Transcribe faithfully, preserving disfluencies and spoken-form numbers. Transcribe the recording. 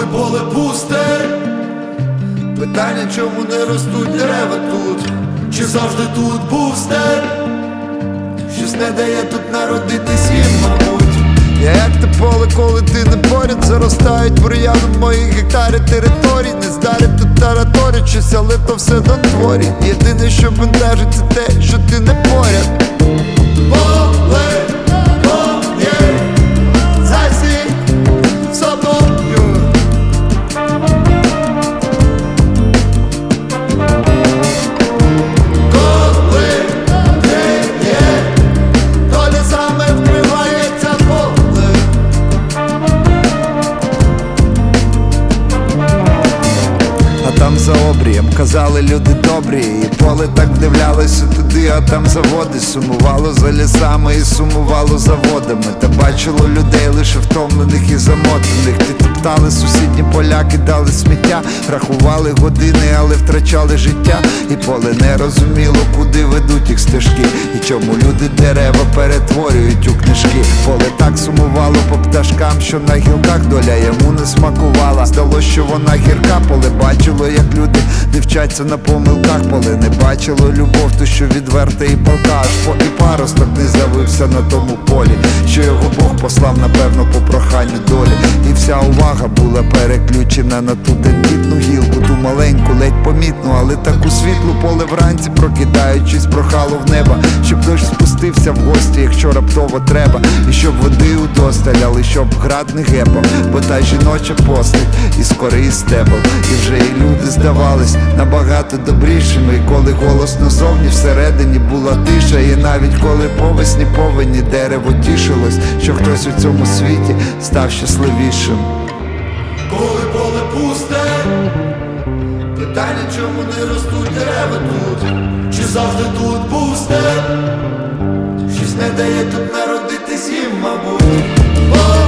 коли поле пусте. Питання, чому не ростуть дерева тут? Чи завжди тут був степ? Щось не дає тут народитись їм, мабуть. Я як те поле, коли ти не поряд. Заростають бур'яном мої гектари територій. Не здарив тут тараторячись, але то все донтворі. Єдине, що бентежить, це те, що ти не поряд. Поле, моє, засій собою. Коли ти є, доля саме вкривається поле. А там за обрієм казали люди добрі, і поле так вдивлялося туди, а там заводи. Сумувало за лісами і сумувало за водами. Та бачило людей лише втомлених і замотаних. Ті топтали сусідні поля, кидали сміття, рахували години, але втрачали життя. І поле не розуміло, куди ведуть їх стежки, і чому люди дерева перетворюють у книжки. Поле так сумувало по пташкам, що на гілках доля йому не смакувала. Здалось, що вона гірка. Поле бачило, як люди не вчаться на помилках. Поле не бачило любов, ту, що відверта і палка. Аж поки паросток не з'явився на тому полі, що його Бог послав, напевно, по проханню долі. І вся увага була переключена на ту тендітну гілку, ту маленьку, ледь помітну, але таку світлу. Поле вранці, прокидаючись, прохало в небо, щоб дощ спустився в гості, якщо раптово треба. І щоб води удосталь, але щоб град не гепав, бо та жіноча постать із кори і стебл. І вже і люди здавались набагато добрішими. І коли голосно зовні, всередині була тиша. І навіть коли по весні повені дерево тішилось, що хтось у цьому світі став щасливішим. Коли поле пусте, питання, чому не ростуть дерева тут? Чи завжди тут був степ? Щось не дає тут народитись їм, мабуть.